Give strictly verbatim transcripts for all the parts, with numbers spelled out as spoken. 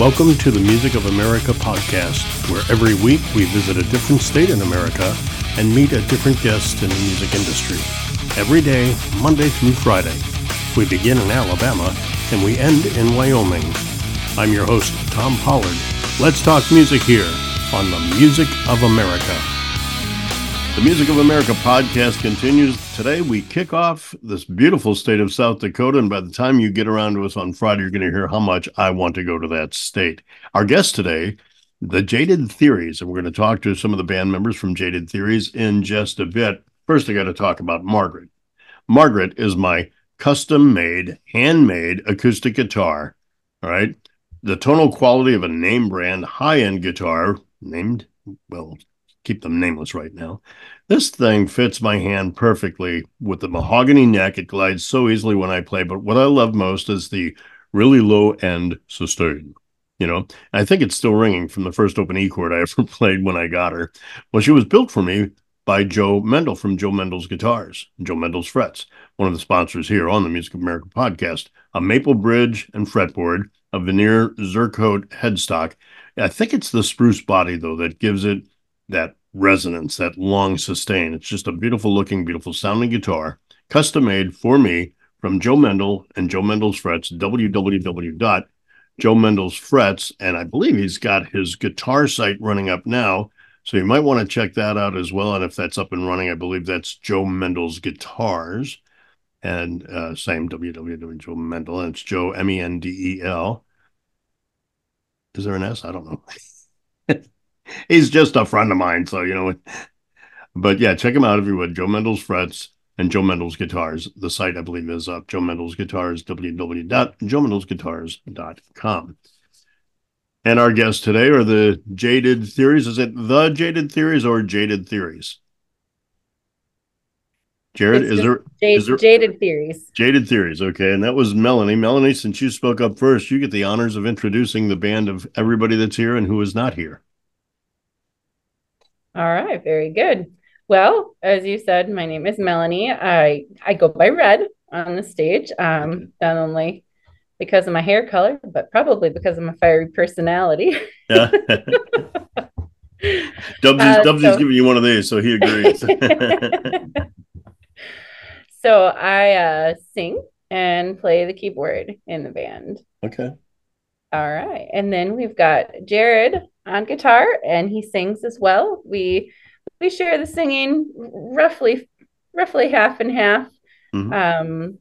Welcome to the Music of America podcast, where every week we visit a different state in America and meet a different guest in the music industry. Every day, Monday through Friday. We begin in Alabama and we end in Wyoming. I'm your host, Tom Pollard. Let's talk music here on the Music of America. The Music of America podcast continues. Today we kick off this beautiful state of South Dakota, and by the time you get around to us on Friday, you're going to hear how much I want to go to that state. Our guest today, the Jaded Theories, and we're going to talk to some of the band members from Jaded Theories in just a bit. First, I got to talk about Margaret. Margaret is my custom-made, handmade acoustic guitar, all right? The tonal quality of a name brand high-end guitar, named, well, keep them nameless right now. This thing fits my hand perfectly with the mahogany neck. It glides so easily when I play, but what I love most is the really low-end sustain. You know, I think it's still ringing from the first open E chord I ever played when I got her. Well, she was built for me by Joe Mendel from Joe Mendel's Guitars, Joe Mendel's Frets, one of the sponsors here on the Music of America podcast. A maple bridge and fretboard, a veneer Zercote headstock. I think it's the spruce body, though, that gives it that resonance, that long sustain. It's just a beautiful looking, beautiful sounding guitar, custom made for me from Joe Mendel and Joe Mendel's Frets, w w w dot joe mendel's frets, and I believe he's got his guitar site running up now, so you might want to check that out as well. And if that's up and running, I believe that's Joe Mendel's Guitars, and uh, same w w w dot joe mendel, and it's Joe, M E N D E L. Is there an S? I don't know. He's just a friend of mine, so, you know. But, yeah, check him out if you would. Joe Mendel's Frets and Joe Mendel's Guitars. The site, I believe, is up. Joe Mendel's Guitars, w w w dot joe mendel's guitars dot com. And our guests today are the Jaded Theories. Is it the Jaded Theories or Jaded Theories? Jared, is there, Jade, is there... Jaded Theories. Jaded Theories, okay. And that was Melanie. Melanie, since you spoke up first, you get the honors of introducing the band of everybody that's here and who is not here. All right, very good. Well, as you said, my name is Melanie. I I go by Red on the stage, um, not only because of my hair color, but probably because of my fiery personality. Yeah. Dubsy's, uh, Dubsy's so... giving you one of these, so he agrees. So I uh, sing and play the keyboard in the band. Okay. All right. And then we've got Jared on guitar, and he sings as well. We we share the singing roughly roughly half and half. Mm-hmm. Um,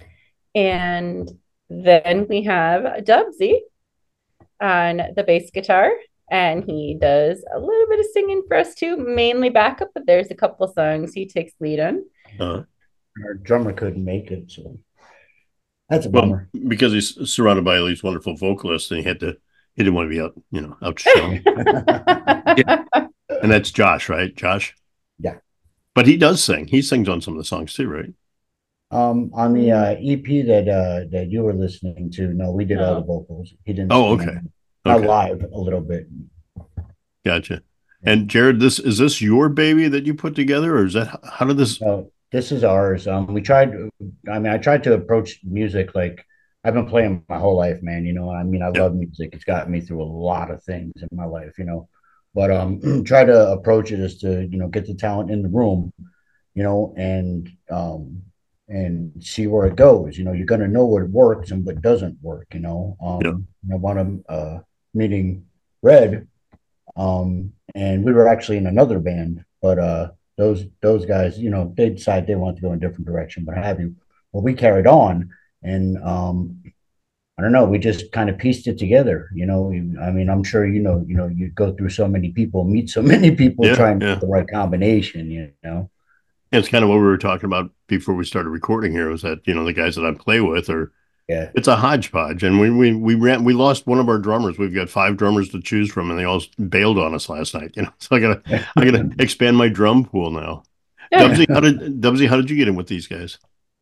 and then we have Dubsy on the bass guitar, and he does a little bit of singing for us too, mainly backup, but there's a couple songs he takes lead on. Uh-huh. Our drummer couldn't make it, so that's a bummer. Well, because he's surrounded by all these wonderful vocalists, and he had to, he didn't want to be out, you know, out showing. Yeah. And that's Josh, right? Josh? Yeah. But he does sing. He sings on some of the songs too, right? Um, on the uh, E P that uh, that you were listening to, no, we did oh. all the vocals. He didn't. Oh, okay. Not okay. live a little bit. Gotcha. Yeah. And Jared, this is this your baby that you put together, or is that how did this? No, this is ours. Um, we tried. I mean, I tried to approach music like I've been playing my whole life, man. You know, I mean, I yeah. love music. It's gotten me through a lot of things in my life, you know. But um, try to approach it as to, you know, get the talent in the room, you know, and um, and see where it goes. You know, you're gonna know what works and what doesn't work. You know, um, yeah. I want to uh, meeting Red, um, and we were actually in another band, but uh, those those guys, you know, they decided they wanted to go in a different direction, but have you? Well, we carried on, and um. I don't know. We just kind of pieced it together, you know. I mean, I'm sure you know. You know, you go through so many people, meet so many people, yeah, trying to yeah. get the right combination. You know, it's kind of what we were talking about before we started recording here. Was that, you know, the guys that I play with are, yeah, it's a hodgepodge, and we we we ran we lost one of our drummers. We've got five drummers to choose from, and they all bailed on us last night. You know, so I gotta I gotta expand my drum pool now. Yeah. Dubsy, how did Dubsy? How did you get in with these guys?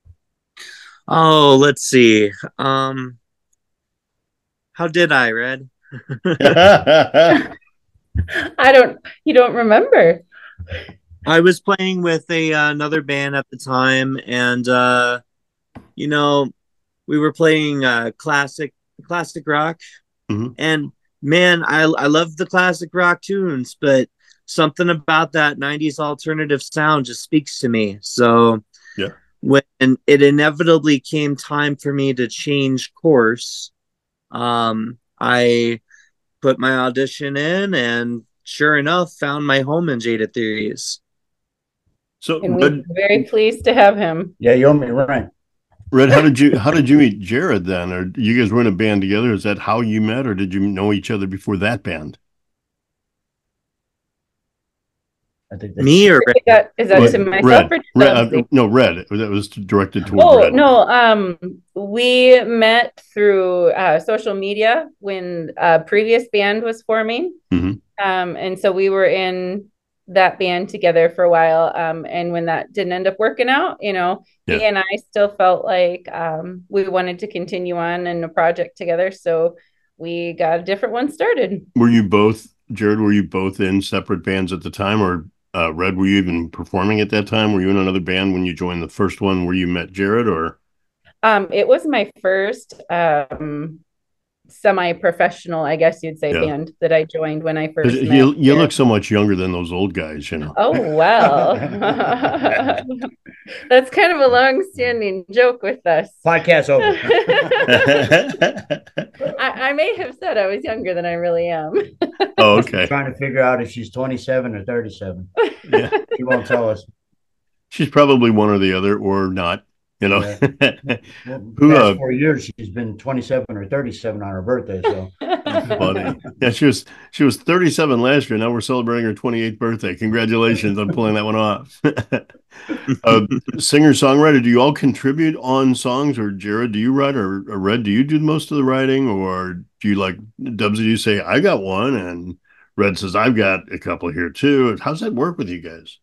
Oh, let's see. Um. How did I, Red? I don't, you don't remember. I was playing with a uh, another band at the time, and uh, you know, we were playing uh, classic classic rock, Mm-hmm. And man, I I love the classic rock tunes, but something about that nineties alternative sound just speaks to me. So yeah, when it inevitably came time for me to change course, um, I put my audition in, and sure enough, found my home in Jaded Theories. So, and we're very pleased to have him. Yeah, you owe me rent. Red, how did you how did you meet Jared then? Or you guys were in a band together? Is that how you met, or did you know each other before that band? I think that's me or Red? Is that, is that Red, to myself Red, or Red, uh, no, Red. That was directed toward oh, Red. no, um, we met through uh, social media when a previous band was forming. Mm-hmm. Um, and so we were in that band together for a while. Um, and when that didn't end up working out, you know, yeah. he and I still felt like um, we wanted to continue on in a project together. So we got a different one started. Were you both, Jared, were you both in separate bands at the time, or uh, Red, were you even performing at that time? Were you in another band when you joined the first one where you met Jared, or? Um, it was my first um, semi-professional, I guess you'd say, yeah. band that I joined when I first met. You, you look so much younger than those old guys, you know. Oh, well. That's kind of a long-standing joke with us. Podcast over. I, I may have said I was younger than I really am. Oh, okay. Trying to figure out if she's twenty-seven or thirty-seven. Yeah. She won't tell us. She's probably one or the other, or not. You know, yeah. Well, Who, past uh, four years she's been twenty-seven or thirty-seven on her birthday. So funny. Yeah, she was she was thirty-seven last year. Now we're celebrating her twenty-eighth birthday. Congratulations on pulling that one off. uh, Singer songwriter, do you all contribute on songs, or Jared, do you write, or, or Red, do you do most of the writing, or do you like Dubsy? Do you say I got one, and Red says I've got a couple here too? How's that work with you guys?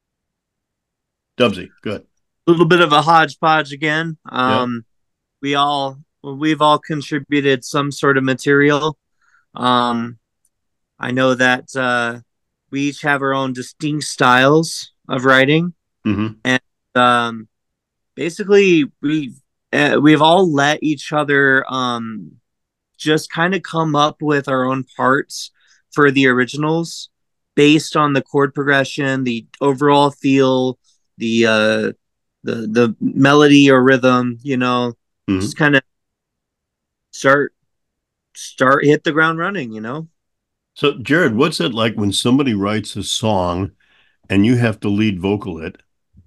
Dubsy, good. A little bit of a hodgepodge again. Um, yeah. We all we've all contributed some sort of material. Um, I know that uh, we each have our own distinct styles of writing, mm-hmm. and um, basically we uh, we've all let each other um, just kind of come up with our own parts for the originals based on the chord progression, the overall feel, the uh, the the melody or rhythm, you know, mm-hmm. just kind of start start hit the ground running, you know. So Jared, what's it like when somebody writes a song and you have to lead vocal it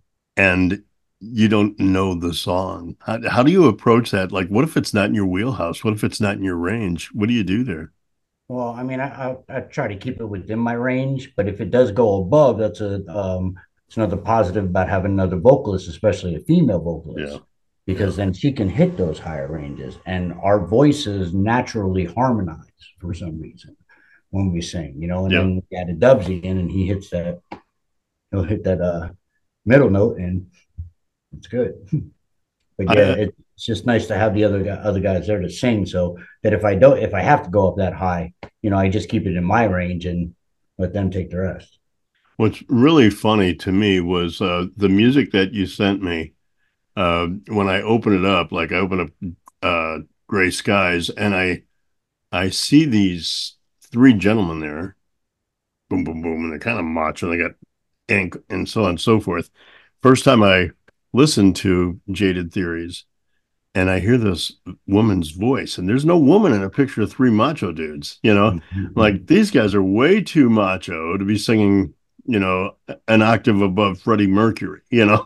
and you don't know the song? How, how do you approach that? Like, what if it's not in your wheelhouse? What if it's not in your range? What do you do there? Well, I mean, I, I, I try to keep it within my range, but if it does go above, that's a um it's another positive about having another vocalist, especially a female vocalist, yeah. because yeah. then she can hit those higher ranges, and our voices naturally harmonize for some reason when we sing, you know. And yeah. then we add a Dubsy in, and he hits that, he'll hit that uh, middle note, and it's good. But yeah, I, it's just nice to have the other guy, other guys there to sing, so that if I don't, if I have to go up that high, you know, I just keep it in my range and let them take the rest. What's really funny to me was uh, the music that you sent me. Uh, when I open it up, like I open up uh, Gray Skies, and I I see these three gentlemen there, boom, boom, boom, and they're kind of macho, and they got ink and so on and so forth. First time I listened to Jaded Theories, and I hear this woman's voice, and there's no woman in a picture of three macho dudes, you know, mm-hmm. like these guys are way too macho to be singing, you know, an octave above Freddie Mercury, you know.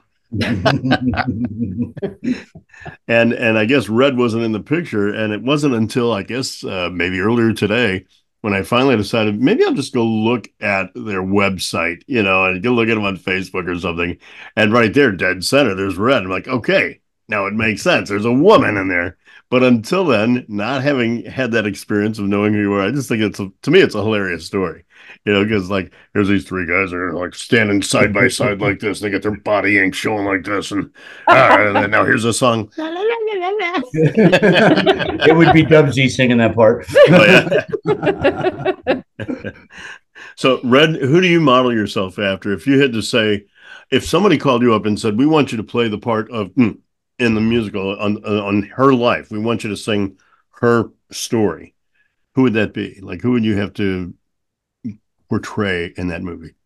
and and I guess Red wasn't in the picture, and it wasn't until I guess uh, maybe earlier today when I finally decided maybe I'll just go look at their website, you know, and go look at them on Facebook or something. And right there, dead center, there's Red. I'm like, okay, now it makes sense. There's a woman in there. But until then, not having had that experience of knowing who you are, I just think it's a, to me, it's a hilarious story, you know, because like here's these three guys that are like standing side by side like this. And they got their body ink showing like this, and, uh, and then now here's a song. It would be Dubsy singing that part. Oh, yeah. So, Red, who do you model yourself after? If you had to say, if somebody called you up and said, "We want you to play the part of." Mm, in the musical on on her life, we want you to sing her story. who would that be? Like, who would you have to portray in that movie?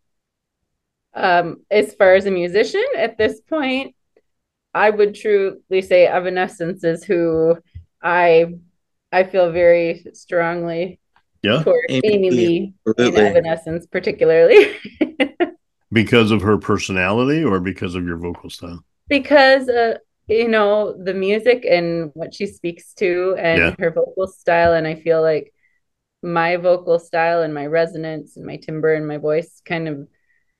Um, as far as a musician at this point, I would truly say Evanescence is who I I feel very strongly Yeah, towards Amy, Amy Lee in absolutely. Evanescence, particularly. because of her personality or because of your vocal style? Because uh, you know, the music and what she speaks to and Yeah. her vocal style, and I feel like my vocal style and my resonance and my timbre and my voice kind of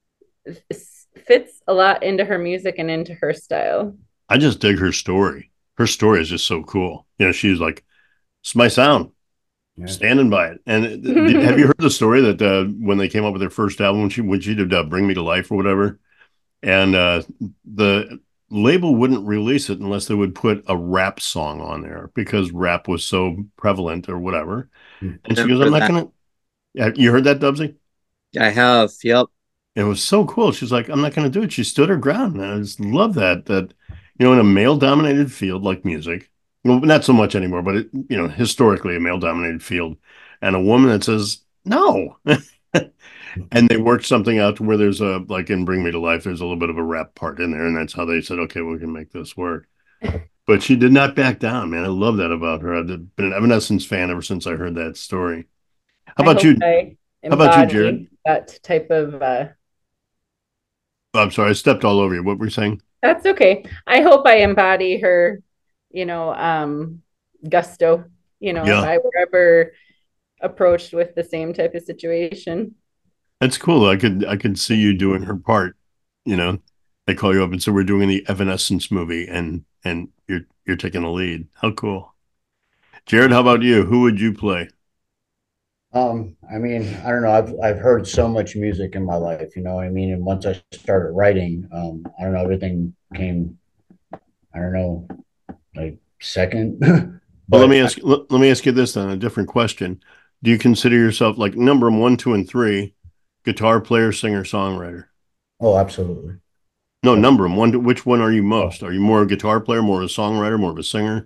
fits a lot into her music and into her style. I just dig her story. Her story is just so cool. You know, she's like, it's my sound. Yeah. Standing by it. And did, have you heard the story that uh, when they came up with their first album, when she when she did uh, "Bring Me to Life" or whatever, and uh, the label wouldn't release it unless they would put a rap song on there because rap was so prevalent or whatever. And she goes, "I'm not gonna." You heard that, Dubsy? I have. Yep. It was so cool. She's like, "I'm not going to do it." She stood her ground, and I just love that. That you know, in a male-dominated field like music, well, not so much anymore, but it, you know, historically a male-dominated field, and a woman that says no, and they worked something out to where there's a like in "Bring Me to Life," there's a little bit of a rap part in there, and that's how they said, "Okay, we can make this work." But she did not back down, man. I love that about her. I've been an Evanescence fan ever since I heard that story. How about you? How about you, Jared? That type of. Uh... Oh, I'm sorry, I stepped all over you. What were you saying? That's okay. I hope I embody her, you know, um, gusto. You know, yeah. If I were ever approached with the same type of situation. That's cool. I could I could see you doing her part. You know, they call you up and say we're doing the Evanescence movie, and and you're you're taking the lead. How cool, Jared? How about you? Who would you play? Um, I mean, I don't know. I've I've heard so much music in my life, you know. I mean, and once I started writing, um, I don't know, everything came, I don't know, like second. But well, let me ask let, let me ask you this then, a different question. Do you consider yourself like number one, two, and three, guitar player, singer, songwriter? Oh, absolutely. No, yeah. Number one. Which one are you most? Are you more a guitar player, more of a songwriter, more of a singer?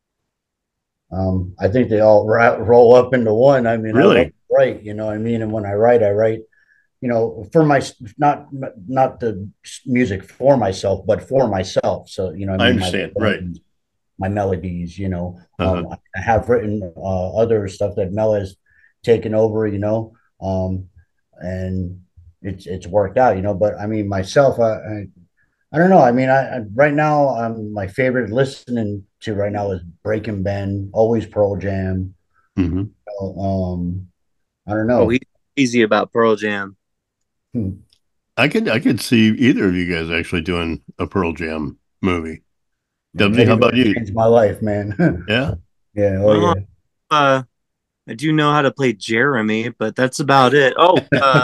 Um, I think they all ra- roll up into one. I mean, really? I love to write, you know what I mean? And when I write, I write, you know, for my, not, not the music for myself, but for myself. So, you know, I, mean, I understand. my, right. My melodies, you know, uh-huh. um, I have written uh, other stuff that Mel has taken over, you know, um, and it's, it's worked out, you know, but I mean, myself, I, I I don't know. I mean, I, I right now, um, my favorite listening to right now is Breaking Ben, always Pearl Jam. Mm-hmm. Um, I don't know. Oh, he's easy about Pearl Jam. Hmm. I could I could see either of you guys actually doing a Pearl Jam movie. W, how about you? Changed my life, man. Yeah, yeah. Oh well, yeah. Uh, I do know how to play Jeremy, but that's about it. Oh. Uh,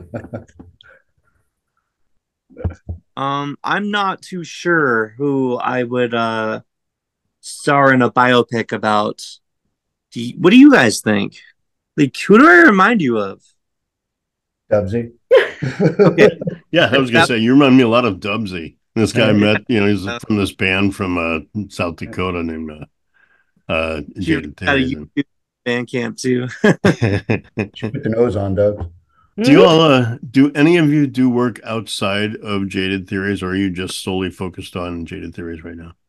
Um, I'm not too sure who I would uh star in a biopic about. Do you, what do you guys think? Like, who do I remind you of? Dubsy. Okay. Yeah, I was gonna say you remind me a lot of Dubsy. This guy I met, you know, he's from this band from uh, South Dakota named uh, uh Jaded Theories. YouTube band camp too. Put the nose on, Doug. Do you all uh, do any of you do work outside of Jaded Theories, or are you just solely focused on Jaded Theories right now?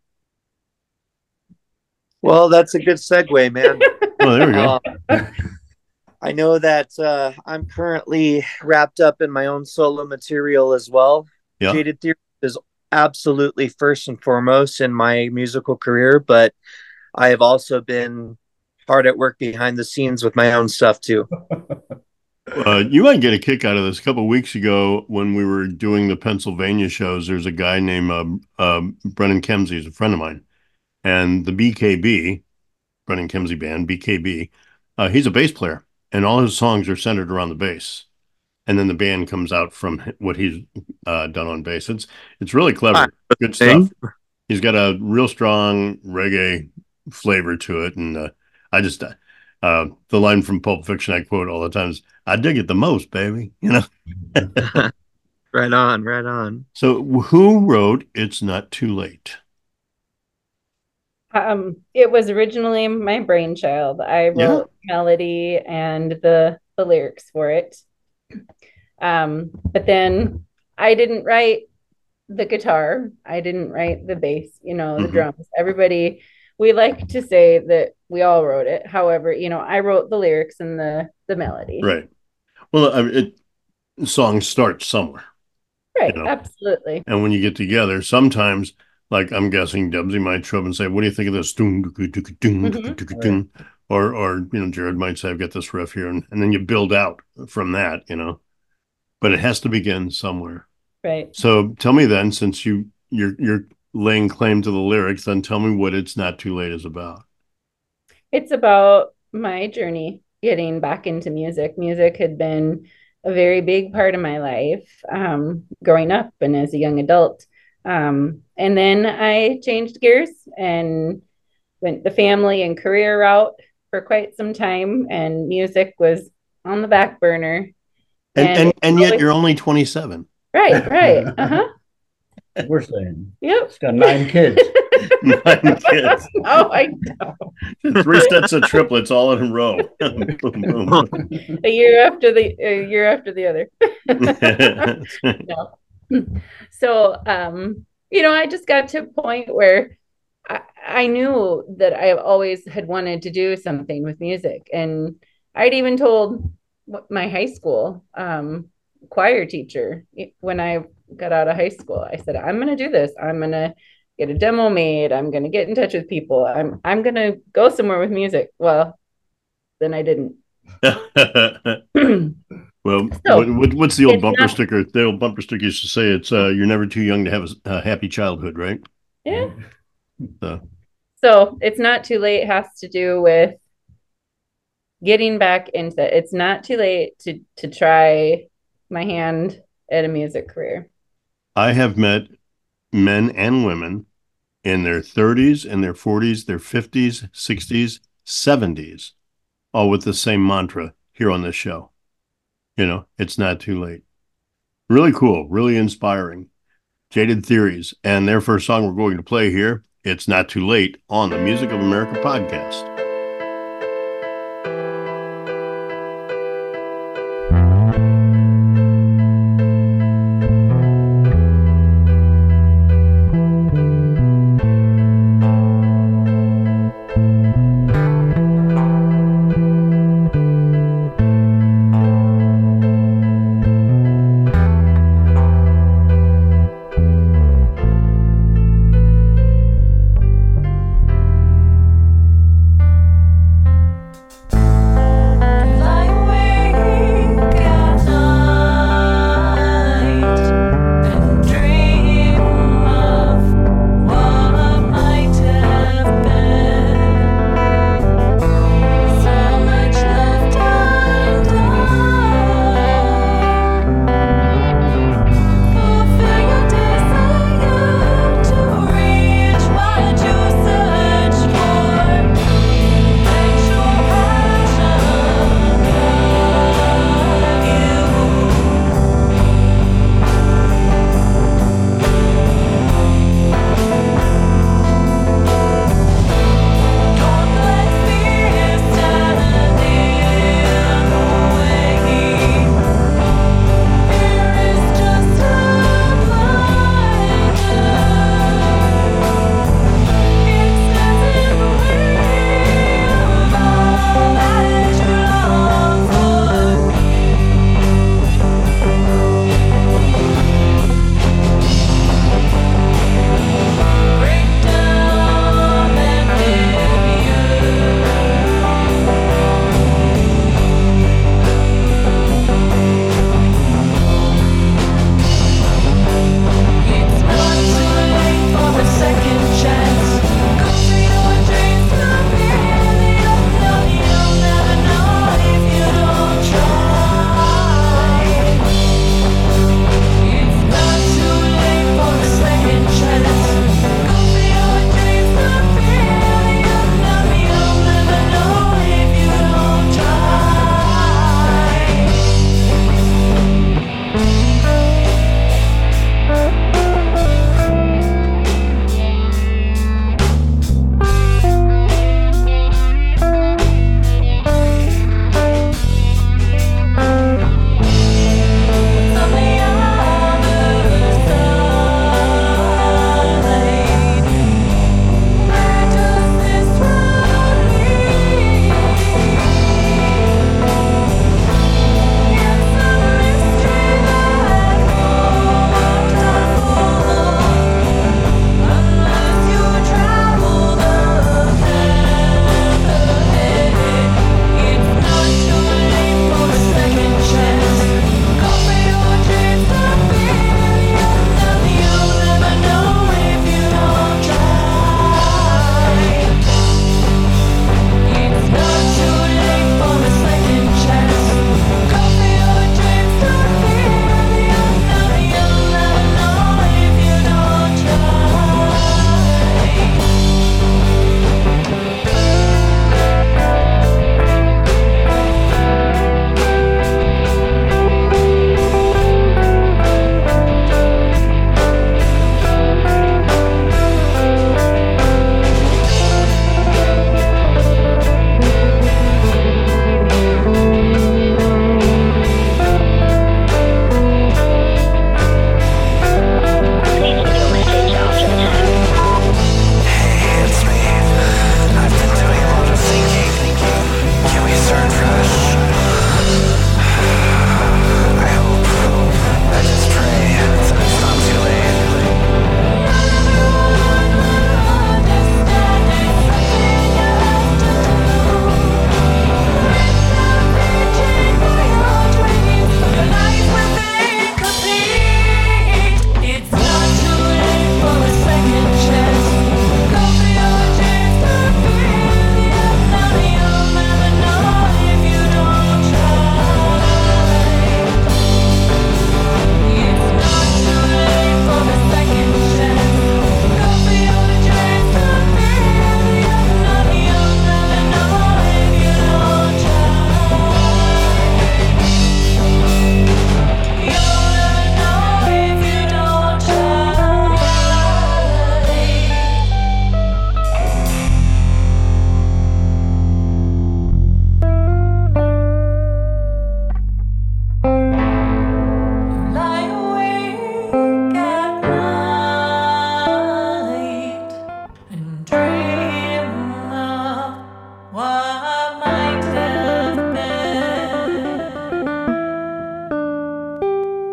Well, that's a good segue, man. Oh, there we go. Uh, I know that uh, I'm currently wrapped up in my own solo material as well. Yeah. Jaded Theories is absolutely first and foremost in my musical career, but I have also been hard at work behind the scenes with my own stuff too. Uh, you might get a kick out of this. A couple of weeks ago, when we were doing the Pennsylvania shows, there's a guy named uh, uh, Brennan Kemsey, he's a friend of mine, and the B K B, Brennan Kemsey Band, B K B, uh, he's a bass player, and all his songs are centered around the bass. And then the band comes out from what he's uh, done on bass. It's it's really clever, good stuff. He's got a real strong reggae flavor to it, and uh, I just. Uh, Uh, the line from Pulp Fiction I quote all the time is, I dig it the most, baby. You know? Right on, right on. So who wrote It's Not Too Late? Um, it was originally my brainchild. I wrote yeah. melody and the the lyrics for it. Um, but then I didn't write the guitar. I didn't write the bass, you know, the mm-hmm. drums. Everybody, we like to say that we all wrote it. However, you know, I wrote the lyrics and the the melody. Right. Well, I mean, it, songs start somewhere. Right. You know? Absolutely. And when you get together, sometimes, like I'm guessing Debsy might show up and say, "What do you think of this?" Mm-hmm. Or, or you know, Jared might say, "I've got this riff here," and, and then you build out from that, you know. But it has to begin somewhere. Right. So tell me then, since you you're you're laying claim to the lyrics, then tell me what It's Not Too Late is about. It's about my journey getting back into music. Music had been a very big part of my life um, growing up and as a young adult. Um, and then I changed gears and went the family and career route for quite some time, and music was on the back burner. And and, and, and yet you're only twenty-seven. Right, right. Uh-huh. We're saying. Yep. It's got nine kids. Nine kids. Oh, I know. Three sets of triplets all in a row. Boom, boom. A year after the a year after the other. No. So um, you know, I just got to a point where I, I knew that I always had wanted to do something with music. And I'd even told my high school um, choir teacher when I got out of high school, I said, I'm going to do this. I'm going to get a demo made. I'm going to get in touch with people. I'm, I'm going to go somewhere with music. Well, then I didn't. Well, so, what, what's the old bumper not, sticker? The old bumper sticker used to say it's, uh, you're never too young to have a, a happy childhood, right? Yeah. So. so it's not too late has to do with getting back into it. It's not too late to to try my hand at a music career. I have met men and women in their thirties, in their forties, their fifties, sixties, seventies, all with the same mantra here on this show. You know, it's not too late. Really cool, really inspiring. Jaded Theories, and their first song we're going to play here, It's Not Too Late, on the Music of America podcast.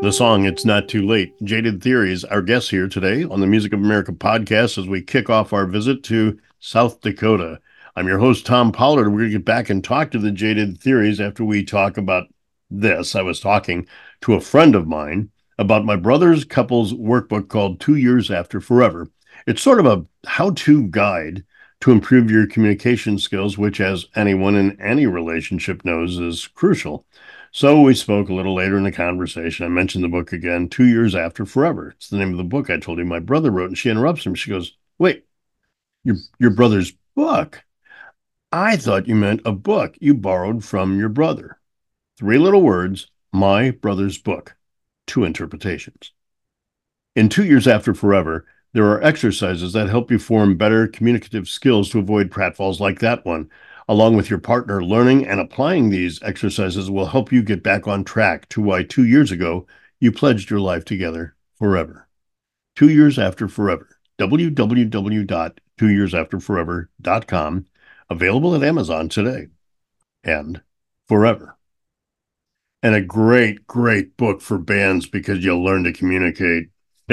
the song It's Not Too Late. Jaded Theories, our guest here today on the Music of America podcast as we kick off our visit to South Dakota. I'm your host, Tom Pollard. We're going to get back and talk to the Jaded Theories after we talk about this. I was talking to a friend of mine about my brother's couple's workbook called Two Years After Forever. It's sort of a how-to guide to improve your communication skills, which, as anyone in any relationship knows, is crucial. So we spoke a little later in the conversation. I mentioned the book again, Two Years After Forever. It's the name of the book I told you my brother wrote. And she interrupts him. She goes, wait, your, your brother's book? I thought you meant a book you borrowed from your brother. Three little words, my brother's book. Two interpretations. In Two Years After Forever, there are exercises that help you form better communicative skills to avoid pratfalls like that one. Along with your partner, learning and applying these exercises will help you get back on track to why two years ago you pledged your life together forever. Two Years After Forever. w w w dot two years after forever dot com. Available at Amazon today. And forever. And a great, great book for bands because you'll learn to communicate.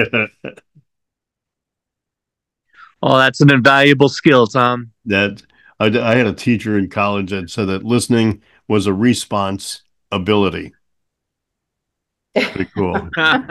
Oh, that's an invaluable skill, Tom. That I, I had a teacher in college that said that listening was a response ability. Pretty cool.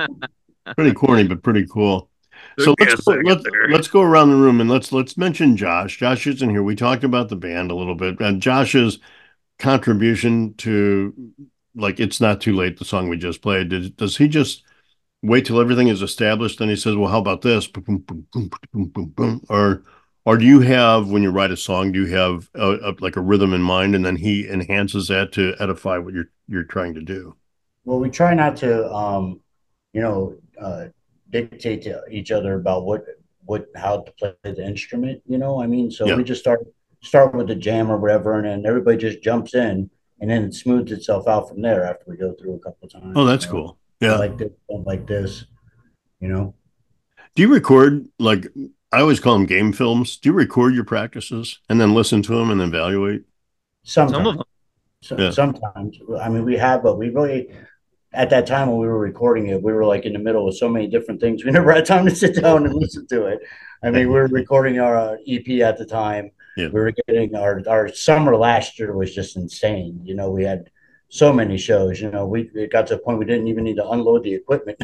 Pretty corny, but pretty cool. So let's go, let's, let's go around the room and let's let's mention Josh. Josh isn't here. We talked about the band a little bit, and Josh's contribution to, like, It's Not Too Late, the song we just played. Did, does he just wait till everything is established, then he says, well, how about this? Boom, boom, boom, boom, boom, boom. Or, or do you have, when you write a song, do you have a, a, like a rhythm in mind, and then he enhances that to edify what you're you're trying to do? Well, we try not to, um, you know, uh, dictate to each other about what, what, how to play the instrument. You know, I mean, so yeah. we just start start with the jam or whatever, and then everybody just jumps in, and then it smooths itself out from there after we go through a couple of times. Oh, that's you know? cool. Yeah, like this, like this, you know. Do you record, like, I always call them game films? Do you record your practices and then listen to them and evaluate? Sometimes. Some of them. So, Yeah. Sometimes. I mean, we have, but we really, at that time when we were recording it, we were like in the middle of so many different things. We never had time to sit down and listen to it. I mean, we were recording our uh, E P at the time. Yeah. We were getting our, our summer last year was just insane. You know, we had so many shows, you know, we it got to a point we didn't even need to unload the equipment.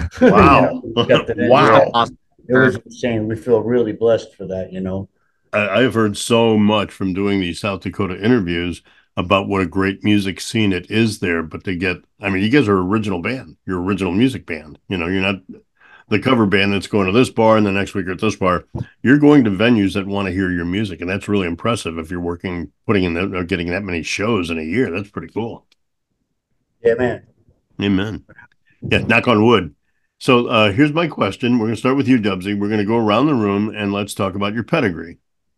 Wow. you know, got the, Wow. Yeah, it was insane. We feel really blessed for that, you know. I, I've heard so much from doing these South Dakota interviews about what a great music scene it is there, but to get, I mean, you guys are original band, you're original music band. You know, you're not the cover band that's going to this bar and the next week at this bar. You're going to venues that want to hear your music, and that's really impressive if you're working, putting in, the, or getting that many shows in a year. That's pretty cool. Yeah, man. Amen. Yeah, knock on wood. So uh, here's my question. We're going to start with you, Dubsy. We're going to go around the room and let's talk about your pedigree.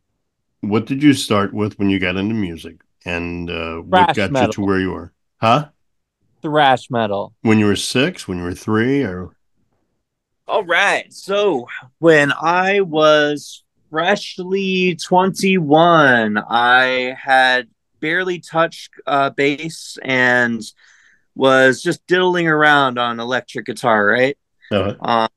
What did you start with when you got into music? And uh, what got metal. you to where you are? Huh? Thrash metal. When you were six, when you were three, or? All right. So when I was freshly twenty-one, I had barely touched uh, bass and was just diddling around on electric guitar, right? Uh-huh. Um,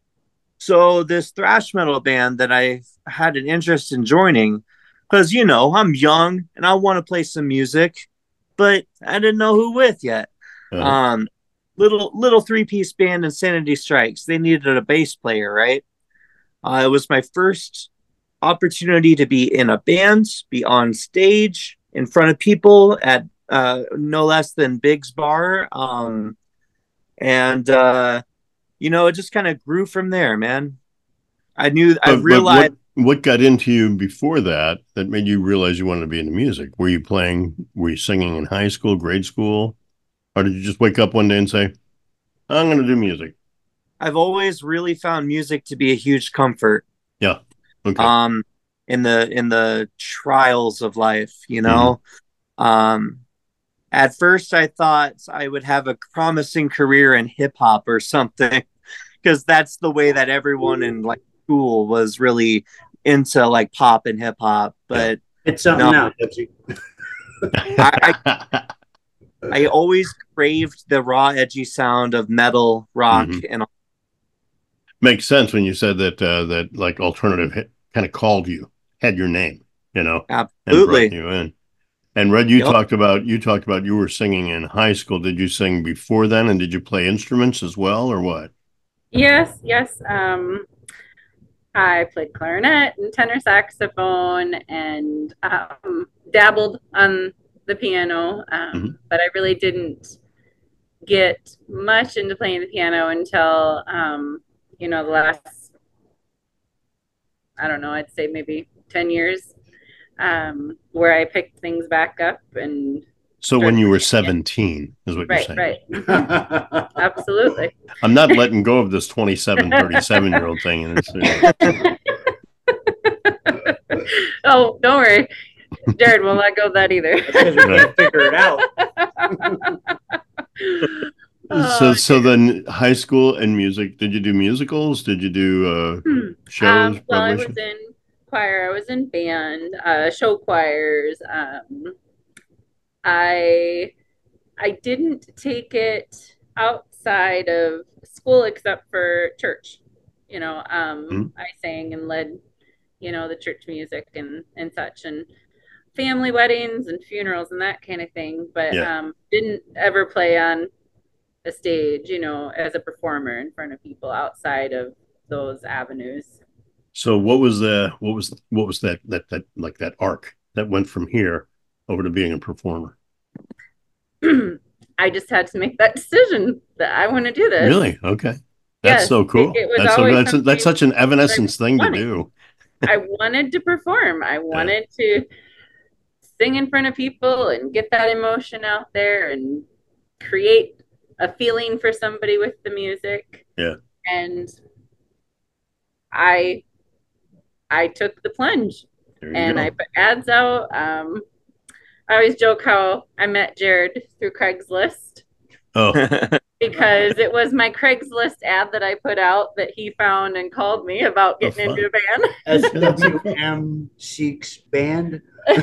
so this thrash metal band that I had an interest in joining, because, you know, I'm young and I want to play some music, but I didn't know who with yet. Uh-huh. Um, little little three-piece band, Insanity Strikes. They needed a bass player, right? Uh, it was my first opportunity to be in a band, be on stage in front of people at Uh, no less than Big's Bar. Um, and, uh, you know, it just kind of grew from there, man. I knew, but, I realized. What, what got into you before that, that made you realize you wanted to be into music? Were you playing, were you singing in high school, grade school? Or did you just wake up one day and say, I'm going to do music? I've always really found music to be a huge comfort. Yeah. Okay. Um, in the, in the trials of life, you know, mm-hmm. um, At first, I thought I would have a promising career in hip hop or something, because that's the way that everyone in like school was really into like pop and hip hop. But it's something no, now. I, I, I always craved the raw, edgy sound of metal, rock, mm-hmm. and all. Makes sense when you said that uh, that like alternative kind of called you, had your name, you know, absolutely, and brought you in. And Red, you yep. talked about you talked about you were singing in high school. Did you sing before then, and did you play instruments as well, or what? Yes, yes. Um, I played clarinet and tenor saxophone, and um, dabbled on the piano, um, mm-hmm. but I really didn't get much into playing the piano until um, you know the last, I don't know, I'd say maybe ten years, um, where I picked things back up. And so when you were seventeen is what right, you're saying. Right, right. Absolutely. I'm not letting go of this twenty-seven, thirty-seven year old thing. And it's, oh, don't worry. Jared won't let go of that either. Because we can't figure it out. so, so then high school and music, did you do musicals? Did you do uh, hmm. shows? Um, well, I was in choir. I was in band, uh, show choirs. Um, I I didn't take it outside of school except for church. You know, um, mm-hmm. I sang and led, you know, the church music and, and such, and family weddings and funerals and that kind of thing. But yeah. um, didn't ever play on a stage, you know, as a performer in front of people outside of those avenues. So what was the what was what was that that that like that arc that went from here over to being a performer? I just had to make that decision that I want to do this. Really? Okay. That's yes, so cool. It, it that's, so, that's, a, that's such an evanescence thing to do. I wanted to perform. I wanted yeah. to sing in front of people and get that emotion out there and create a feeling for somebody with the music. Yeah. And I I took the plunge and go. I put ads out. Um, I always joke how I met Jared through Craigslist. Oh. Because it was my Craigslist ad that I put out that he found and called me about getting oh, into a band. S W M Seeks Band. I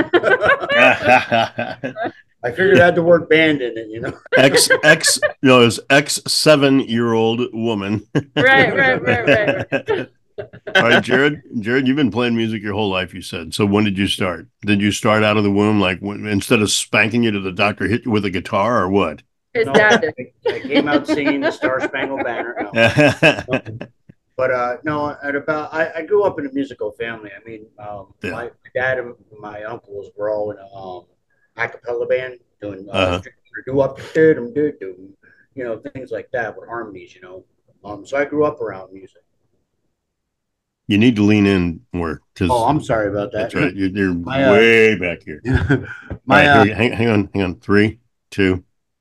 figured I had the word band in it, you know. X X no, it's X seven year old woman. Right, right, right, right, right. All right, Jared. Jared, you've been playing music your whole life, you said. So when did you start? Did you start out of the womb, like when, instead of spanking you, did the doctor hit you with a guitar, or what? His dad did. I, I came out singing the Star Spangled Banner. No. But uh, no, at about I, I grew up in a musical family. I mean, um, yeah. my, my dad and my uncles were all in a um, a cappella band doing uh, uh-huh. do up, do do do, you know, things like that with harmonies. You know, um, so I grew up around music. You need to lean in more. Oh, I'm sorry about that. That's right. You're, you're my, way uh, back here. my, right, here uh, hang, hang on, hang on. Three, two.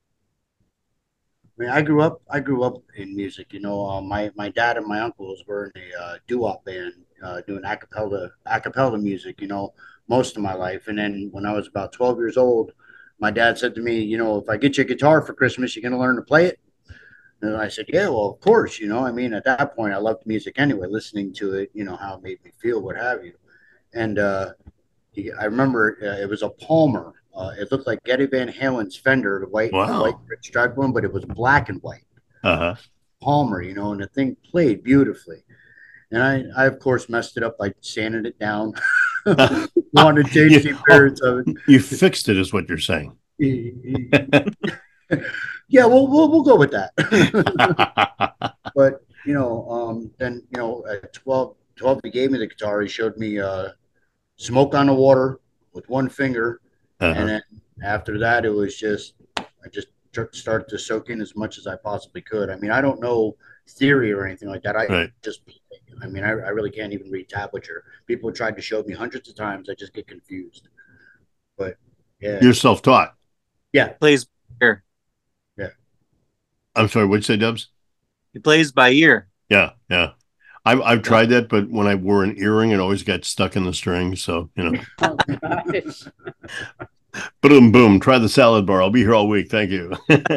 I mean, I grew up. I grew up in music. You know, uh, my my dad and my uncles were in a uh, doo-wop band, uh, doing a cappella a cappella music. You know, most of my life. And then when I was about twelve years old, my dad said to me, you know, if I get you a guitar for Christmas, you're gonna learn to play it. And I said, yeah, well, of course. You know, I mean, at that point, I loved music anyway, listening to it. You know, how it made me feel, what have you. And uh, he, I remember uh, it was a Palmer. Uh, it looked like Eddie Van Halen's Fender, the white, wow. the white stripe one, but it was black and white. Uh-huh. Palmer, you know, and the thing played beautifully. And I, I of course, messed it up by sanding it down. Wanted to change the appearance oh, of it. You fixed it, is what you're saying. Yeah, we'll, we'll we'll go with that. But you know, um, then you know, at twelve, twelve, he gave me the guitar. He showed me uh, "Smoke on the Water" with one finger. Uh-huh. And then after that, it was just, I just started to soak in as much as I possibly could. I mean, I don't know theory or anything like that. I right. just, I mean, I, I really can't even read tablature. People have tried to show me hundreds of times. I just get confused. But yeah. You're self-taught. Yeah. Plays here. Yeah. I'm sorry, what'd you say, Dubs? He plays by ear. Yeah, yeah. I've I've tried that, but when I wore an earring, it always got stuck in the string. So, you know. Oh, gosh. Boom, boom. Try the salad bar. I'll be here all week. Thank you.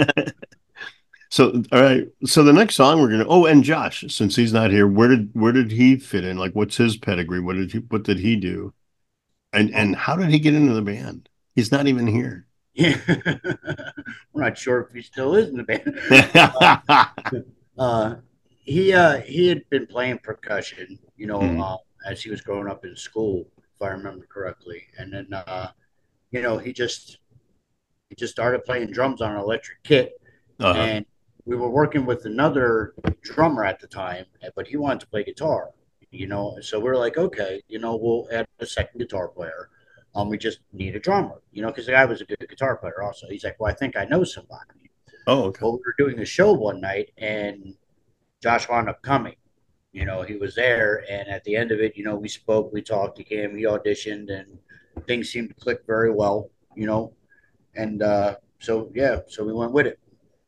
So, all right. So the next song we're gonna. Oh, and Josh, since he's not here, where did where did he fit in? Like, what's his pedigree? What did he What did he do? And and how did he get into the band? He's not even here. Yeah. We're not sure if he still is in the band. uh, uh, he uh, he had been playing percussion, you know, mm. uh, as he was growing up in school, if I remember correctly. And then, uh, you know, he just he just started playing drums on an electric kit, uh-huh. and we were working with another drummer at the time, but he wanted to play guitar, you know. So we we're like, okay, you know, we'll add a second guitar player. Um, we just need a drummer, you know, because the guy was a good guitar player also. He's like, well, I think I know somebody. Oh, okay. Well, we were doing a show one night, and Josh wound up coming. You know, he was there, and at the end of it, you know, we spoke, we talked, he came, he auditioned, and things seemed to click very well, you know. And uh, so, yeah, so we went with it.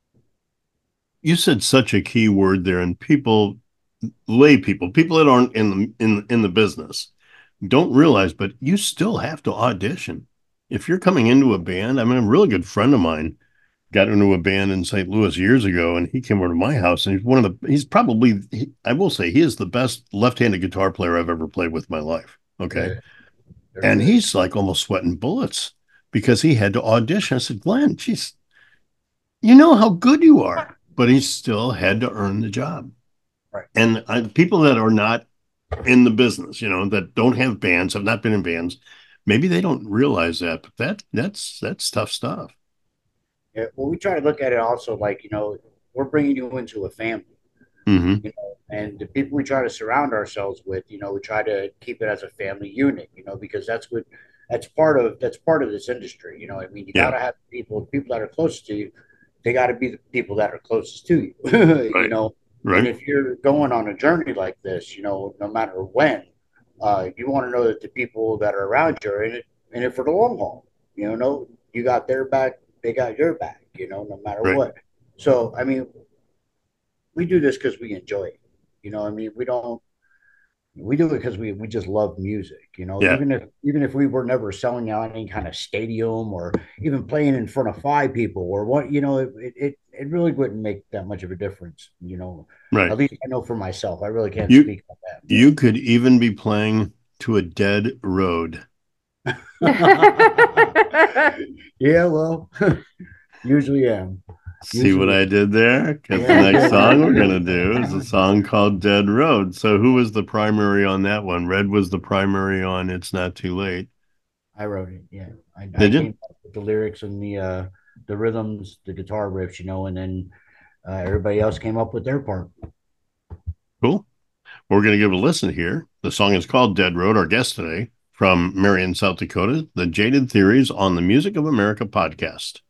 You said such a key word there, and people, lay people, people that aren't in the in in the business, don't realize, but you still have to audition. If you're coming into a band, I mean, a really good friend of mine got into a band in Saint Louis years ago, and he came over to my house, and he's one of the, he's probably, he, I will say, he is the best left-handed guitar player I've ever played with in my life. Okay. Yeah. And he's like almost sweating bullets because he had to audition. I said, Glenn, geez, you know how good you are, but he still had to earn the job. Right. And I, people that are not in the business, you know, that don't have bands, have not been in bands, maybe they don't realize that, but that that's that's tough stuff. Yeah, well, we try to look at it also like, you know, we're bringing you into a family, mm-hmm. you know, and the people we try to surround ourselves with, you know, we try to keep it as a family unit, you know, because that's what that's part of that's part of this industry, you know. I mean, you yeah. got to have people, people that are close to you, they got to be the people that are closest to you, you right. know. Right. And if you're going on a journey like this, you know, no matter when, uh, you want to know that the people that are around you are in it, in it for the long haul. You know, you got their back, they got your back, you know, no matter right. what. So, I mean, we do this because we enjoy it. You know, I mean, we don't, we do it because we, we just love music, you know, yeah. even if, even if we were never selling out any kind of stadium or even playing in front of five people or what, you know, it, it, it really wouldn't make that much of a difference, you know, right. At least I know for myself, I really can't you, speak on that. You could even be playing to a dead road. Yeah, well, usually am. See Usually. what I did there? Because yeah. the next song we're going to do is a song called Dead Road. So who was the primary on that one? Red was the primary on It's Not Too Late. I wrote it, yeah. I, did I you? Came up with the lyrics and the uh, the rhythms, the guitar riffs, you know, and then uh, everybody else came up with their part. Cool. We're going to give it a listen here. The song is called Dead Road. Our guest today from Marion, South Dakota, the Jaded Theories on the Music of America podcast.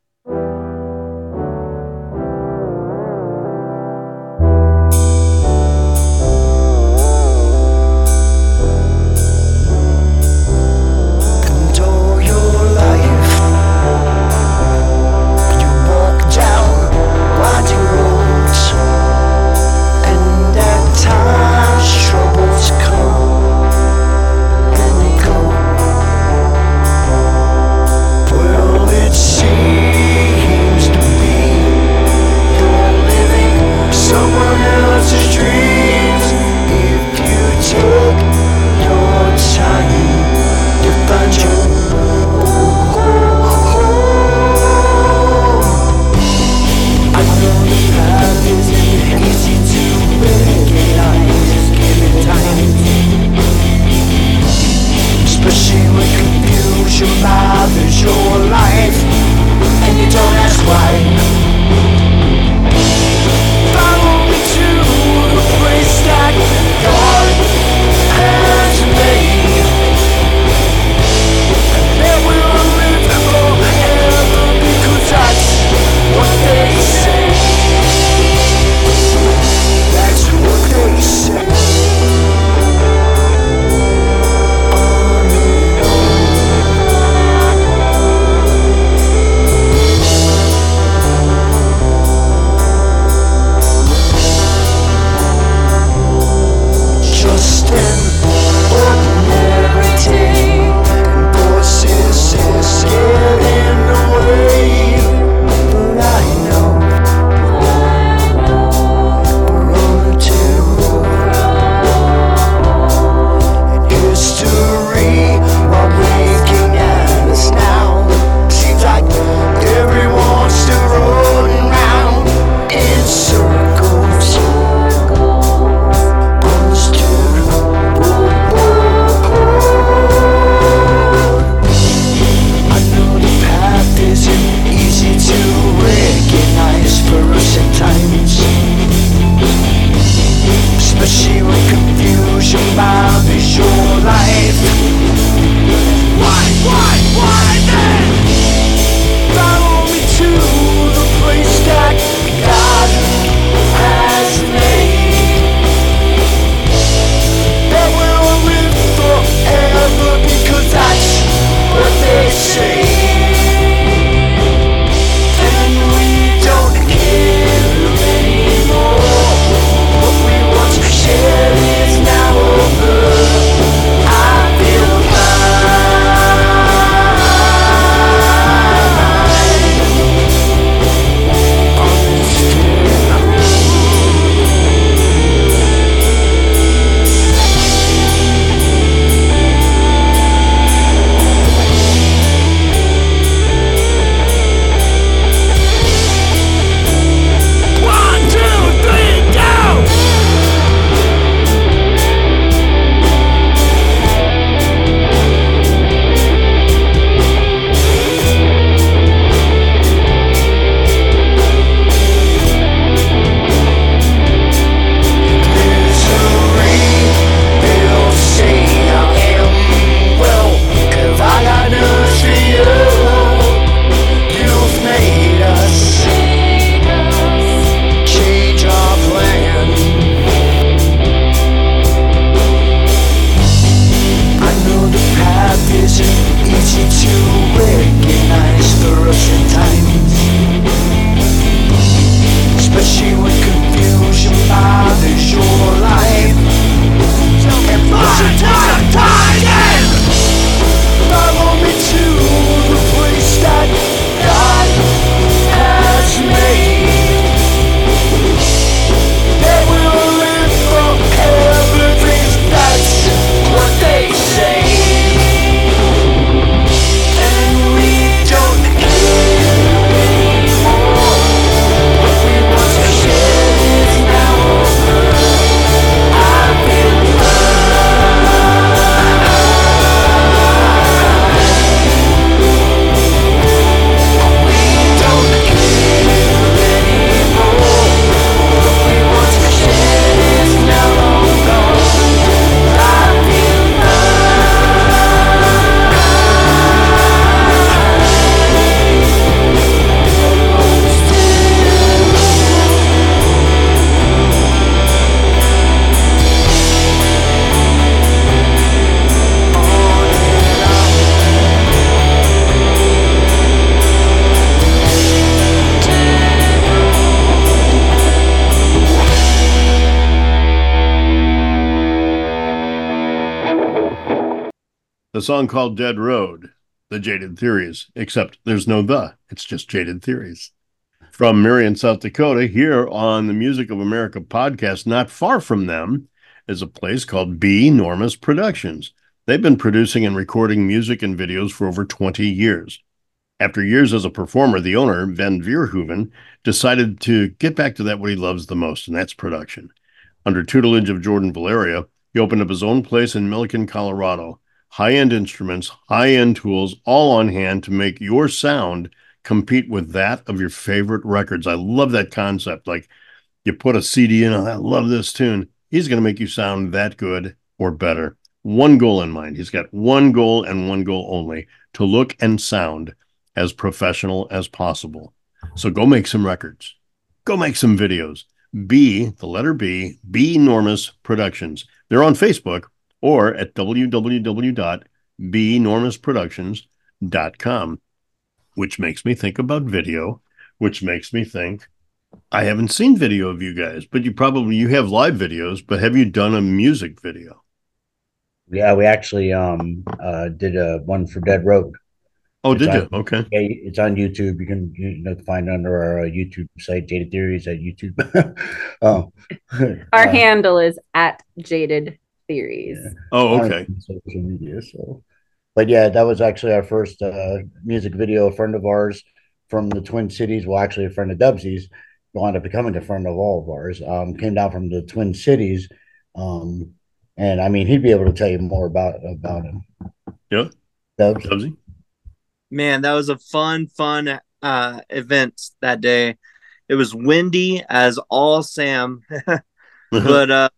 the song called Dead Road, the Jaded Theories, except there's no the, it's just Jaded Theories. From Marion, South Dakota, here on the Music of America podcast, not far from them is a place called B. Normus Productions. They've been producing and recording music and videos for over twenty years. After years as a performer, the owner, Van Vierhoeven, decided to get back to that what he loves the most, and that's production. Under tutelage of Jordan Valeria, he opened up his own place in Milliken, Colorado. High-end instruments, high-end tools, all on hand to make your sound compete with that of your favorite records. I love that concept. Like, you put a C D in, I love this tune. He's going to make you sound that good or better. One goal in mind. He's got one goal and one goal only, to look and sound as professional as possible. So go make some records. Go make some videos. B, the letter B, B Normus Productions. They're on Facebook or at w w w dot b normus productions dot com, which makes me think about video, which makes me think, I haven't seen video of you guys, but you probably, you have live videos, but have you done a music video? Yeah, we actually um uh did a one for Dead Road. Oh, It's did you? on, Okay. yeah, it's on YouTube. You can, you know, find it under our uh, YouTube site, Jaded Theories at YouTube. oh, Our uh, handle is at Jaded Theories. yeah. Oh, On okay. social media. So, but yeah, that was actually our first uh, music video. A friend of ours from the Twin Cities, well, actually a friend of Dubsy's, wound up becoming a friend of all of ours. Um, came down from the Twin Cities, um, and I mean, he'd be able to tell you more about about him. Yeah. Dubs. Dubsy? Man, that was a fun, fun uh, event that day. It was windy as all Sam, but uh,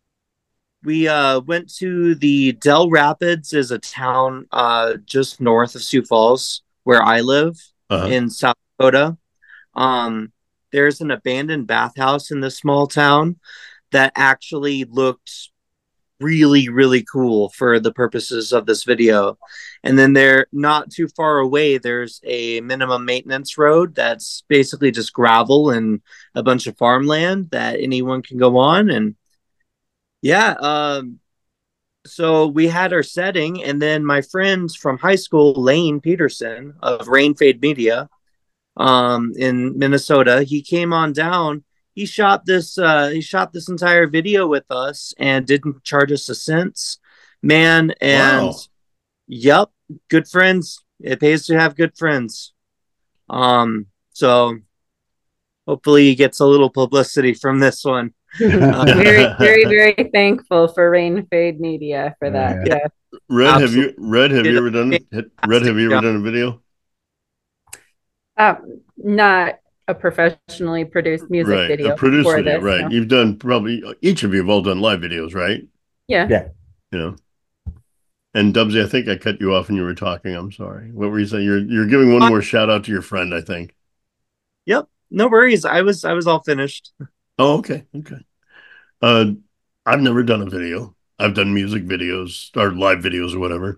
we uh, went to the Del Rapids, is a town uh, just north of Sioux Falls, where I live uh-huh. in South Dakota. Um, there's an abandoned bathhouse in this small town that actually looked really, really cool for the purposes of this video. And then there, not too far away, there's a minimum maintenance road that's basically just gravel and a bunch of farmland that anyone can go on. And yeah, um, so we had our setting, and then my friends from high school, Lane Peterson of Rain Fade Media um, in Minnesota, he came on down. He shot this. Uh, he shot this entire video with us and didn't charge us a cent, man. And wow. Yep, good friends. It pays to have good friends. Um, so hopefully he gets a little publicity from this one. Uh, very, very, very thankful for Rain Fade Media for that. Yeah. yeah. Red, Absolutely. have you Red? Have you ever done Red? Have you ever done a video? Um, not. A professionally produced music right. video. A producer, for this, right? No. You've done probably each of you have all done live videos, right? Yeah. Yeah. You know. And Dubsy, I think I cut you off when you were talking. I'm sorry. What were you saying? You're you're giving one more shout out to your friend, I think. Yep. No worries. I was I was all finished. Oh, okay. Okay. Uh, I've never done a video. I've done music videos or live videos or whatever.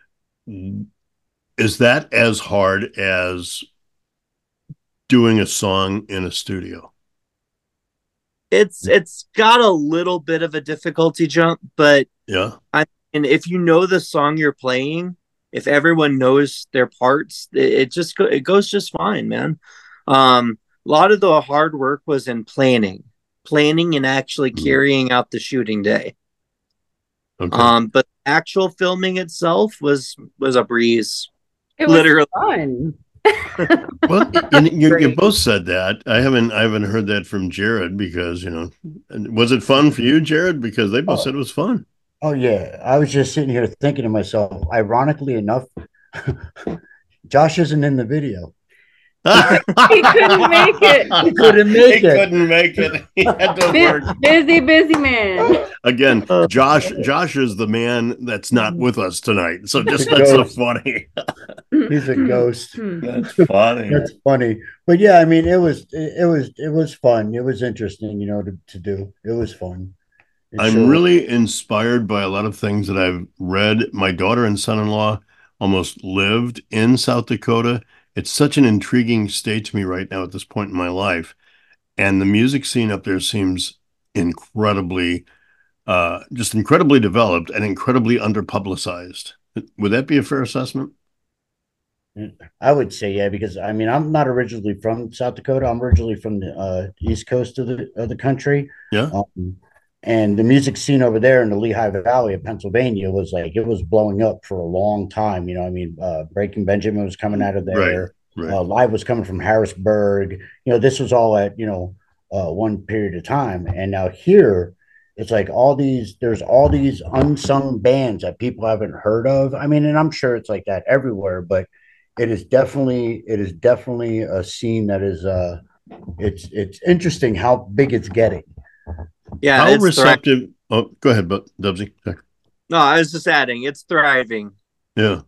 Is that as hard as doing a song in a studio? It's it's got a little bit of a difficulty jump, but yeah. I and if you know the song you're playing, if everyone knows their parts, it, it just go, it goes just fine, man. Um, a lot of the hard work was in planning, planning and actually mm. carrying out the shooting day. Okay. Um, but actual filming itself was was a breeze. It was literally fun. Well, you, you both said that. I haven't I haven't heard that from Jared because, you know, was it fun for you, Jared? Because they both oh. said it was fun. Oh, yeah. I was just sitting here thinking to myself, ironically enough, Josh isn't in the video. He couldn't make it. He couldn't make he it. couldn't make it. He had to work. Busy, busy man. Again, Josh. Josh is the man that's not with us tonight. So just that's so funny. He's a ghost. That's funny. That's funny. But yeah, I mean, it was it, it was it was fun. It was interesting, you know, to, to do. It was fun. It I'm showed. really inspired by a lot of things that I've read. My daughter and son-in-law almost lived in South Dakota. It's such an intriguing state to me right now at this point in my life. And the music scene up there seems incredibly, uh, just incredibly developed and incredibly underpublicized. Would that be a fair assessment? I would say, yeah, because I mean, I'm not originally from South Dakota. I'm originally from the uh, east coast of the of the country. Yeah. Um, and the music scene over there in the Lehigh Valley of Pennsylvania was like it was blowing up for a long time. You know, I mean, uh, Breaking Benjamin was coming out of there. Right, right. Uh, Live was coming from Harrisburg. You know, this was all at you know uh, one period of time, and now here it's like all these. There's all these unsung bands that people haven't heard of. I mean, and I'm sure it's like that everywhere, but it is definitely it is definitely a scene that is uh it's it's interesting how big it's getting. Yeah, how receptive thri- oh go ahead, but Dubsy. No, I was just adding it's thriving. Yeah.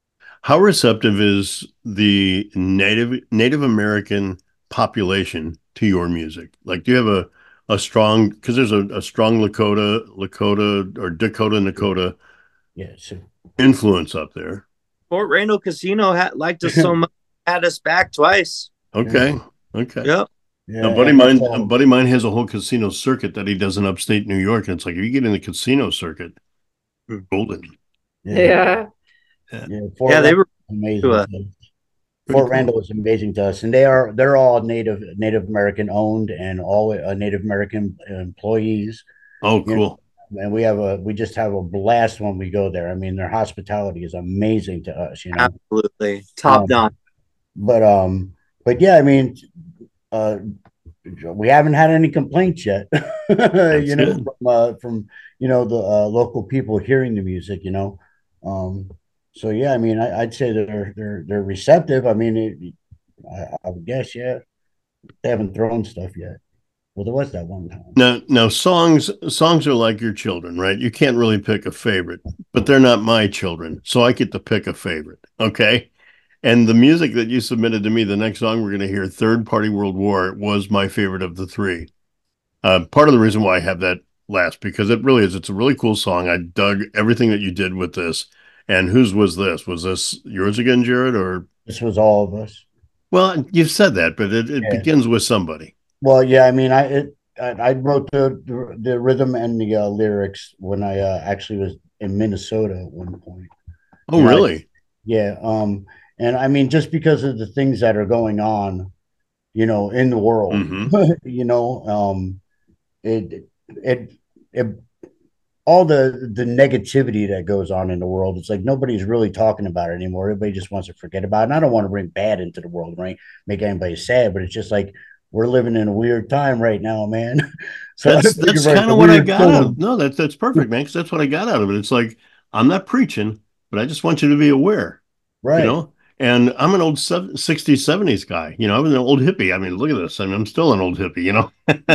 How receptive is the native Native American population to your music? Like, do you have a a strong because there's a, a strong Lakota Lakota or Dakota Nakota yeah, so. influence up there? Fort Randall Casino had liked us so much, had us back twice. Okay. Okay. Yep. Yeah. A buddy mine, a buddy mine has a whole casino circuit that he does in upstate New York, and it's like if you get in the casino circuit, you're golden. Yeah. Yeah. Yeah, yeah they were amazing. Uh, Fort Randall was amazing to us, and they are they're all Native Native American owned and all uh, Native American employees. Oh, cool. You know? And we have a we just have a blast when we go there. I mean, their hospitality is amazing to us, you know. Absolutely. Top um, notch. But um, but yeah, I mean, uh, we haven't had any complaints yet. you know, good. from uh, from you know the uh, local people hearing the music, you know. Um, so yeah, I mean, I, I'd say they're they're they're receptive. I mean, it, I, I would guess, yeah, they haven't thrown stuff yet. Well, there was that one time. Now, now songs songs are like your children, right? You can't really pick a favorite, but they're not my children, so I get to pick a favorite, okay? And the music that you submitted to me, the next song we're going to hear, Third Party World War, was my favorite of the three. Uh, part of the reason why I have that last, because it really is, it's a really cool song. I dug everything that you did with this. And whose was this? Was this yours again, Jared, or? This was all of us. Well, you've said that, but it, it yeah. begins with somebody. Well, yeah, I mean, I it, I, I wrote the, the the rhythm and the uh, lyrics when I uh, actually was in Minnesota at one point. Oh, and really? I, yeah. Um, and I mean, just because of the things that are going on, you know, in the world, mm-hmm. you know, um, it it it all the the negativity that goes on in the world. It's like nobody's really talking about it anymore. Everybody just wants to forget about it. And I don't want to bring bad into the world, right? Make anybody sad, but it's just like. We're living in a weird time right now, man. So that's, that's kind of what I got out of No, that's that's perfect, man, because that's what I got out of it. It's like, I'm not preaching, but I just want you to be aware. Right. You know? And I'm an old sixties, seventies guy. You know, I'm an old hippie. I mean, look at this. I mean, I'm still an old hippie, you know?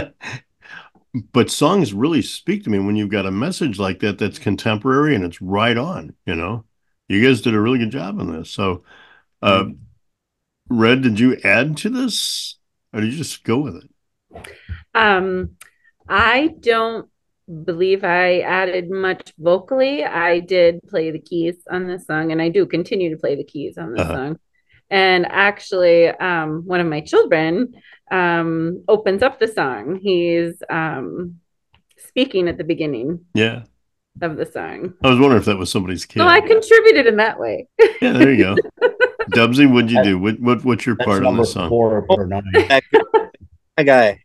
But songs really speak to me when you've got a message like that that's contemporary and it's right on, you know? You guys did a really good job on this. So, uh, mm. Red, did you add to this? Or did you just go with it? Um, I don't believe I added much vocally. I did play the keys on this song, and I do continue to play the keys on this uh-huh. song. And actually, um, one of my children um, opens up the song. He's um, speaking at the beginning. Yeah. Of the song. I was wondering if that was somebody's kid. So I contributed in that way. Yeah, there you go. Dubsy, what'd you do? What, what what's your That's part on this song? Four or nine. Hi, guy.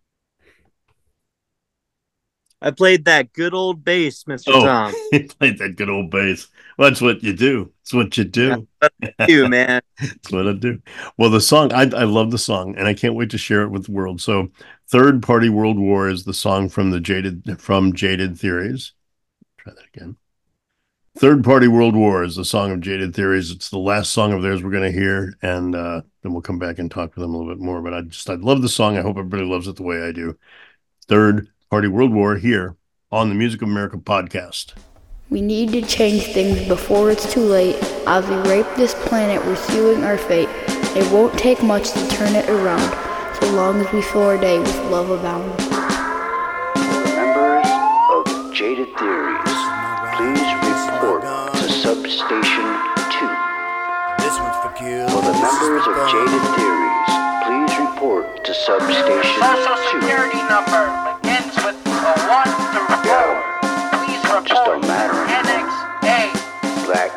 I played that good old bass, Mister Oh, Tom. You played that good old bass. Well, that's what you do. That's what you do. That's what you do, man. That's what I do. Well, the song, I, I love the song, and I can't wait to share it with the world. So, Third Party World War is the song from the Jaded from Jaded Theories. Try that again. Third Party World War is the song of Jaded Theories. It's the last song of theirs we're going to hear, and uh, then we'll come back and talk to them a little bit more. But I just, I love the song. I hope everybody loves it the way I do. Third Party World War here on the Music of America podcast. We need to change things before it's too late. As we rape this planet, we're sealing our fate. It won't take much to turn it around, so long as we fill our day with love abound. Members of Jaded Theories, please report to Substation two. This one's for kids. For the members of Jaded Theories, please report to Substation Social two. Security number begins with a one through four. Please report Just don't matter. Annex A. Black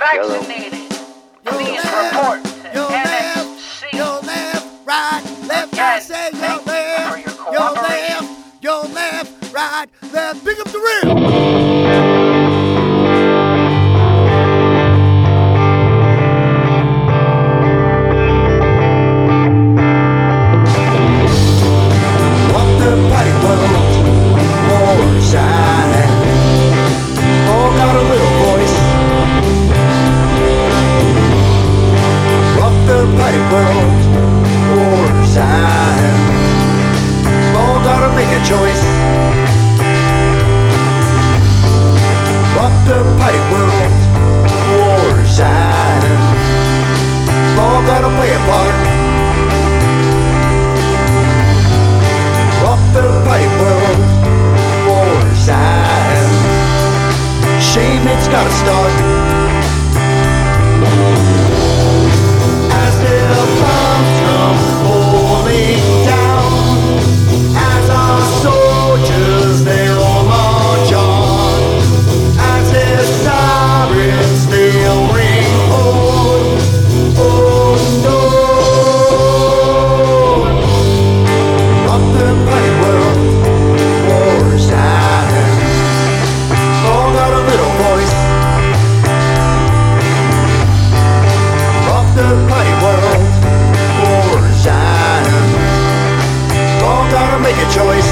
yellow. vaccinated. Yo Please left, report to yo left, N X C. yo left, right, left, I Again, say yo thank you for left, your yo cooperation. left, yo left, right, left, pick up the rear. Walk the party world, more shine. All got a little voice. Walk the party world, more shine. All gotta make a choice. Walk the party world, more shine. All gotta play a part. Walk the party world, war side. Shame it's gotta start. As the bombs come falling down, as our soldiers they all march on, as their sirens still ring on, oh no. Rock the party world, war side. All got a little voice. Rock the party world, war side. All gotta make a choice.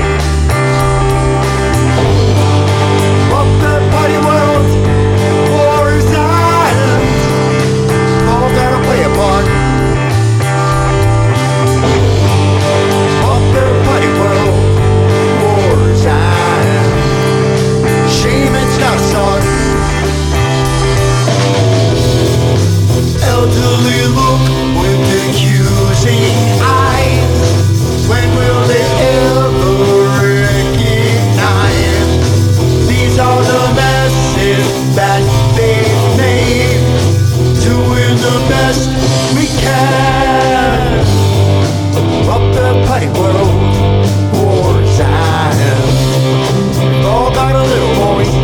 Rock the party world, war side. All gotta play a part. Walk the party world, war side. Shame it's not a song. Elderly look with accusing eyes. When will they ever recognize? These are the messes that they've made. Doing the best we can. Rock the party world, war side. We've all got a little voice.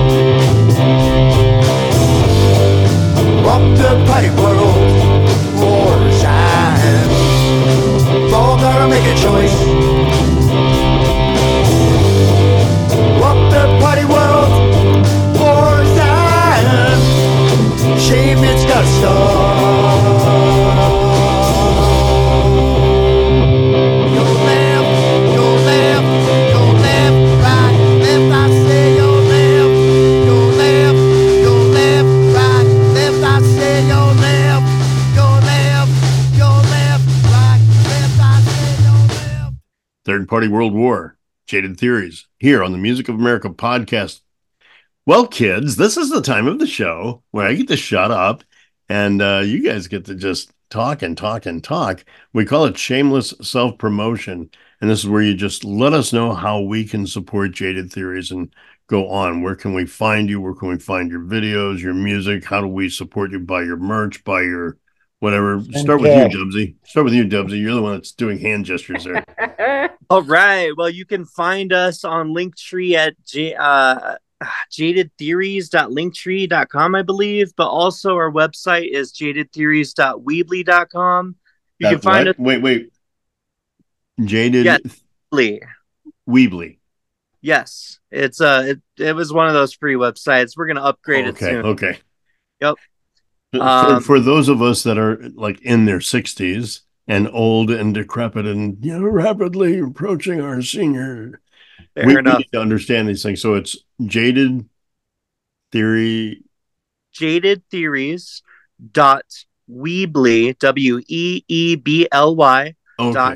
Rock the party world, war side. We've all gotta make a choice. Rock the party world, war side. Shame it's gotta stop. Yo left, yo left, yo left, right, left, I say yo left, yo left, yo left, right, left, I say yo left, yo left, yo left, right, left, I say yo left. Third Party World War, Jaded Theories, here on the Music of America podcast. Well, kids, this is the time of the show where I get to shut up and uh, you guys get to just talk and talk and talk. We call it shameless self-promotion. And this is where you just let us know how we can support Jaded Theories and go on. Where can we find you? Where can we find your videos, your music? How do we support you? Buy your merch, buy your whatever. Start with you, Dubsy. Start with you, Dubsy. You're the one that's doing hand gestures there. All right. Well, you can find us on Linktree at J, uh, jaded theories dot linktree dot com, I believe. But also our website is jaded theories dot weebly dot com. You That can find what? us. Wait, wait. Jaded Yes. Weebly. Weebly. Yes. It's uh it, it was one of those free websites. We're gonna upgrade it Okay, soon. okay. Yep. For, Um, for those of us that are like in their sixties and old and decrepit and you know rapidly approaching our senior, Fair we, we enough. need to understand these things. So it's Jaded Theory. jaded theories dot weebly w e e b l y Okay. dot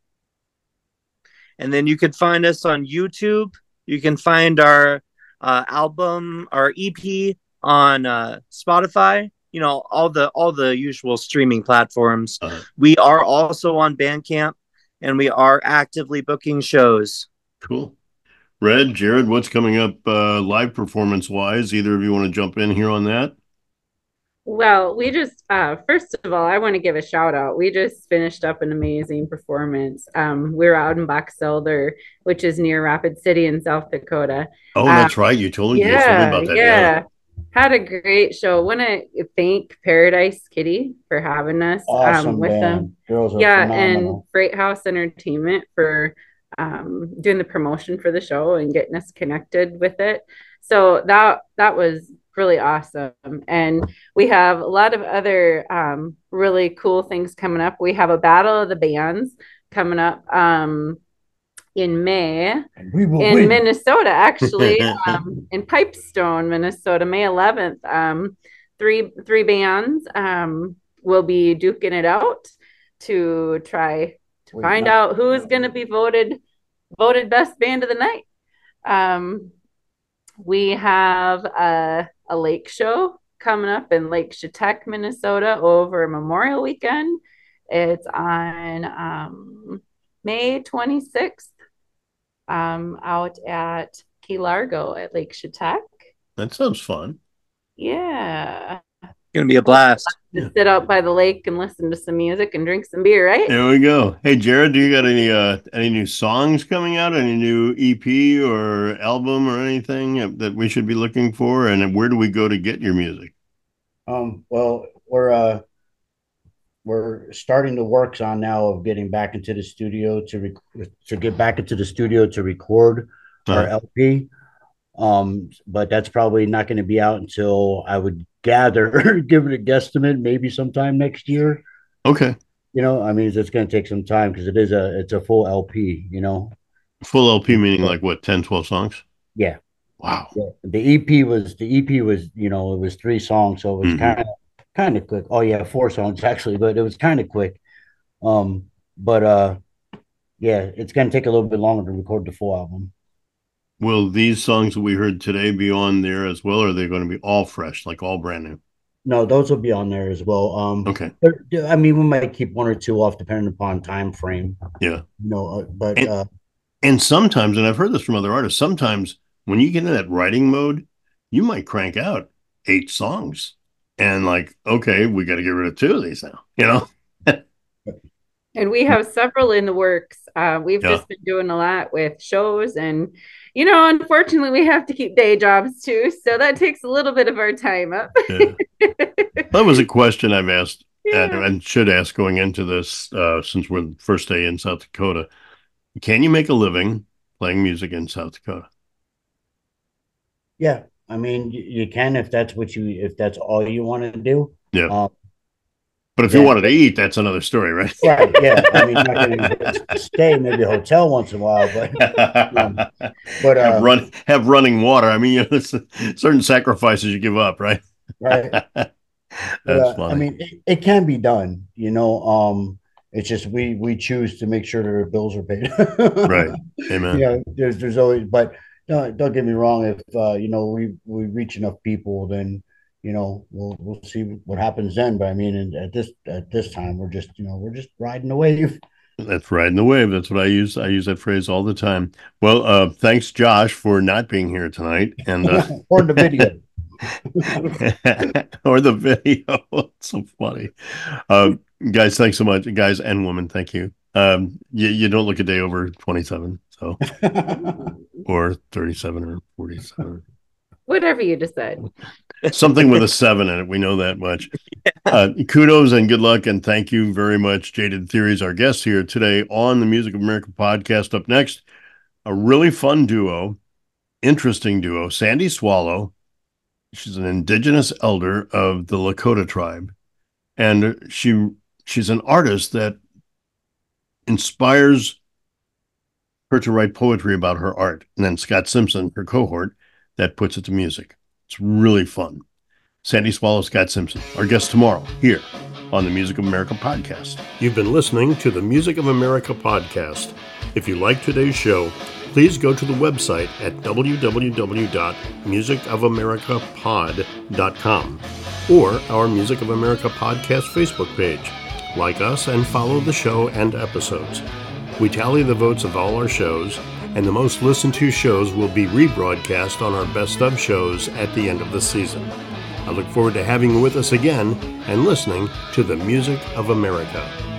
and then you can find us on YouTube. You can find our uh, album, our E P on uh, Spotify. You know, all the all the usual streaming platforms. Uh-huh. We are also on Bandcamp, and we are actively booking shows. Cool. Red, Jared, what's coming up uh, live performance wise? Either of you want to jump in here on that? Well, we just, uh, first of all, I want to give a shout out. We just finished up an amazing performance. Um, we were out in Box Elder, which is near Rapid City in South Dakota. Oh, Uh, that's right. You told, you told me yeah, about that. yeah. had a great show. Want to thank Paradise Kitty for having us Awesome um, with band. them. Girls are Yeah, phenomenal. and Freight House Entertainment for um, doing the promotion for the show and getting us connected with it. So that that was really awesome. And we have a lot of other um, really cool things coming up. We have a Battle of the Bands coming up um, in May We will in win. Minnesota, actually, um, in Pipestone, Minnesota, May eleventh. Um, three three bands um, will be duking it out to try to Wait, find no. out who's going to be voted voted best band of the night. Um, we have a, a lake show coming up in Lake Chetek, Minnesota, over Memorial Weekend. It's on um, May twenty-sixth. Um, out at Key Largo at Lake Chetek. That sounds fun. Yeah. Gonna be a blast. To sit out by the lake and listen to some music and drink some beer, right? There we go. Hey, Jared, do you got any uh any new songs coming out? Any new E P or album or anything that we should be looking for? And where do we go to get your music? Um, well, we're uh, we're starting the works on now of getting back into the studio to rec- to get back into the studio to record our Uh-huh. L P. Um, but that's probably not going to be out until I would gather, give it a guesstimate, maybe sometime next year. Okay. You know, I mean, it's going to take some time because it is a it's a full L P. You know, Full L P meaning like what, ten, twelve songs? yeah. Wow. Yeah. The E P was the E P was you know it was three songs, so it was Mhm. kind of kind of quick. Oh yeah, four songs actually, but it was kind of quick. Um, but uh, yeah, it's going to take a little bit longer to record the full album. Will these songs that we heard today be on there as well, or are they going to be all fresh, like all brand new? No, those will be on there as well. Um, Okay. there- I mean, we might keep one or two off depending upon time frame. Yeah. You know, uh, but And- uh, And sometimes, and I've heard this from other artists, sometimes when you get in that writing mode, you might crank out eight songs and like, okay, we got to get rid of two of these now, you know? And we have several in the works. Uh, we've Yeah. just been doing a lot with shows, and you know, unfortunately, we have to keep day jobs too, so that takes a little bit of our time up. Yeah. That was a question I've asked and, Yeah. and should ask going into this, uh, since we're the first day in South Dakota. Can you make a living playing music in South Dakota? yeah, I mean, you, you can if that's what you if that's all you want to do. Yeah. Um, But if Yeah. you wanted to eat, that's another story, right? right. Yeah. I mean, not gonna stay maybe a hotel once in a while, but um, but have uh, run have running water. I mean, you know, there's certain sacrifices you give up, right? right. That's But, uh, funny. I mean, it, it can be done. You know, um, it's just we we choose to make sure that our bills are paid. Right. Amen. You know, there's there's always, but no, don't get me wrong. If uh, you know we we reach enough people, then you know we'll we'll see what happens then. But I mean, and at this at this time, we're just you know we're just riding the wave. That's riding the wave. That's what I use. I use that phrase all the time. Well, uh, thanks, Josh, for not being here tonight, and uh, Or the video. or the video. It's so funny, uh, guys. Thanks so much, guys and women. Thank you. Um, you you don't look a day over twenty-seven, so or thirty-seven or forty-seven. Whatever you decide. Something with a seven in it. We know that much. Uh, kudos and good luck. And thank you very much, Jaded Theories, our guest here today on the Music of America podcast. Up next, a really fun duo, interesting duo, Sandy Swallow. She's an indigenous elder of the Lakota tribe. And she she's an artist that inspires her to write poetry about her art. And then Scott Simpson, her cohort, that puts it to music. It's really fun. Sandy Swallow, Scott Simpson, our guest tomorrow here on the Music of America podcast. You've been listening to the Music of America podcast. If you like today's show, please go to the website at w w w dot music of america pod dot com or our Music of America podcast Facebook page. Like us and follow the show and episodes. We tally the votes of all our shows, and the most listened to shows will be rebroadcast on our best of shows at the end of the season. I look forward to having you with us again and listening to the Music of America.